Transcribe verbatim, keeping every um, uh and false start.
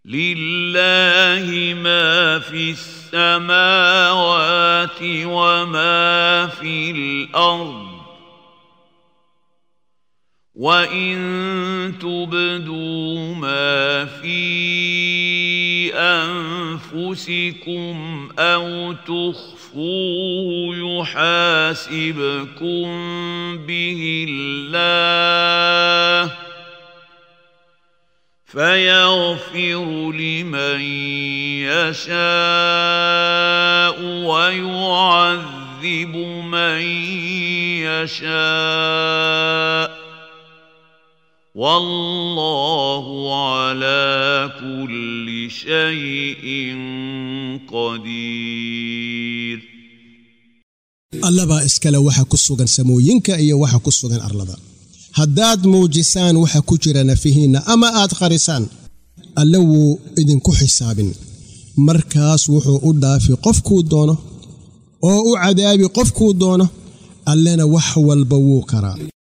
لله ما في السماوات وما في الأرض وإن تبدوا ما في أنفسكم أو تخفوه يحاسبكم به الله فيغفر لمن يشاء ويعذب من يشاء والله على كل شيء قدير. الله با iskala waxa ku sugan samooyinka iyo waxa ku sugan arlada. haddaad muujisaan waxa ku jira nafihiina ama aad qarisaan alla wuu idinku xisaabin markaas wuxuu u dhaafi qofkuu doono oo u cadaabi qofkuu doono allana wax walba wuu karaa.